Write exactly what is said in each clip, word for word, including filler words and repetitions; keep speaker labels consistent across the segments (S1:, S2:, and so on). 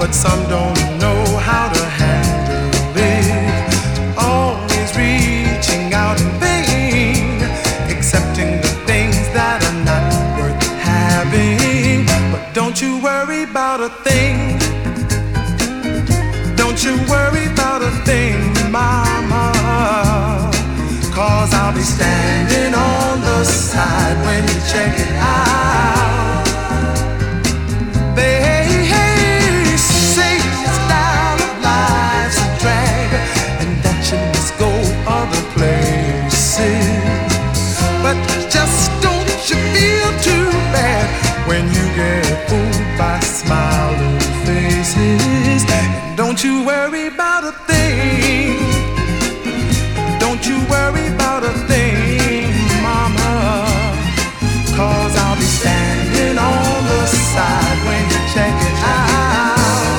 S1: but some don't know how to handle it. Always reaching out in vain, accepting the things that are not worth having. But don't you worry about a thing. Don't you worry about a thing, mama, 'cause I'll be standing on the side when you check it out. They say your style of life's a drag and that you must go other places, but just don't you feel too bad when you get fooled by smiling faces. And don't you worry about a thing. Don't you worry about a thing, mama, 'cause I'll be standing on the side when you check it out.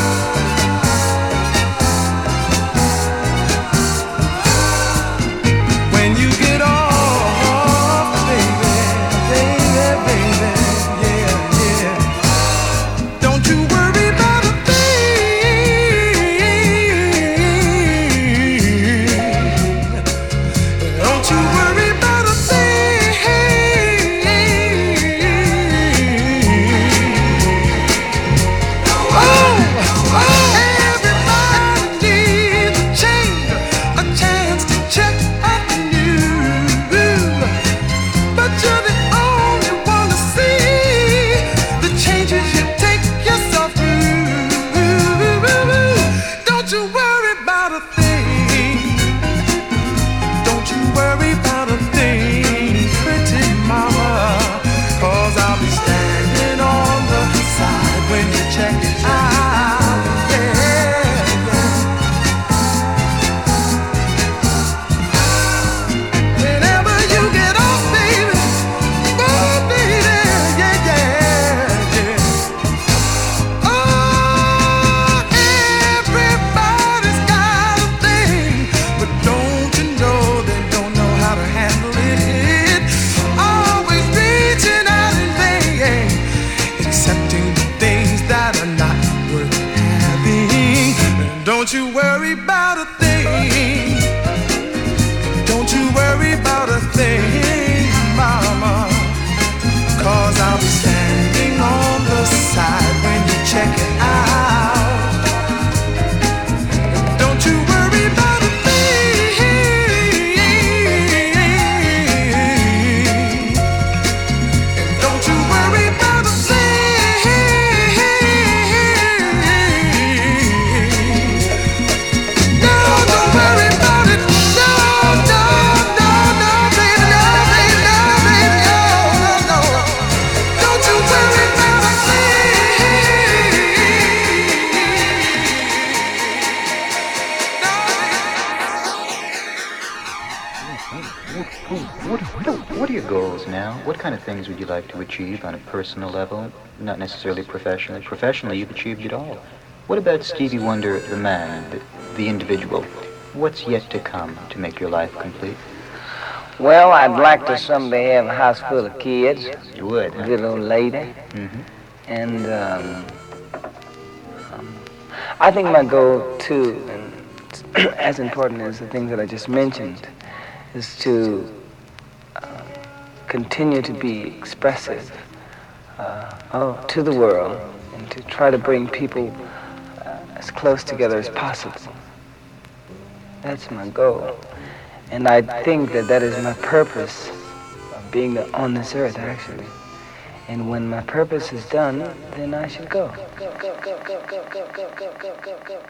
S1: When you get off, baby, baby, baby, yeah, yeah. Don't you worry about a thing. Don't you worry about a thing. Oh, oh, everybody needs a change, a chance to check up on you. But you're the only one to see the changes you take yourself through. Don't you worry about a thing. Don't you worry about a thing, pretty mama, 'cause I'll be standing on the side when you check it out. Yeah, yeah. Whenever you get off, baby, oh, baby, yeah, yeah, yeah. Oh, everybody's got a thing, but don't you know they don't know how to handle it? Always reaching out in vain, accepting the things that are not worth having. And don't you worry about a thing. Don't you worry about a thing, mama, 'cause I'll be standing on the side when you check it out. Don't you worry about a thing. Don't you worry about a thing. No, don't worry about it. No, no, no, no, baby, no, baby, no, baby, no, no, no. Don't you worry about a
S2: What, what, are, what are your goals now? What kind of things would you like to achieve on a personal level? Not necessarily professionally. Professionally, you've achieved it all. What about Stevie Wonder, the man, the, the individual? What's yet to come to make your life complete?
S3: Well, I'd like to someday have a house full of kids,
S2: You would,
S3: a
S2: huh?
S3: little old lady,
S2: Mm-hmm.
S3: and um, um, I think my goal too, and as important as the things that I just mentioned, is to uh, continue to be expressive uh, oh, to the world and to try to bring people uh, as close together as possible. That's my goal. And I think that that is my purpose of being on this earth, actually. And when my purpose is done, then I should go.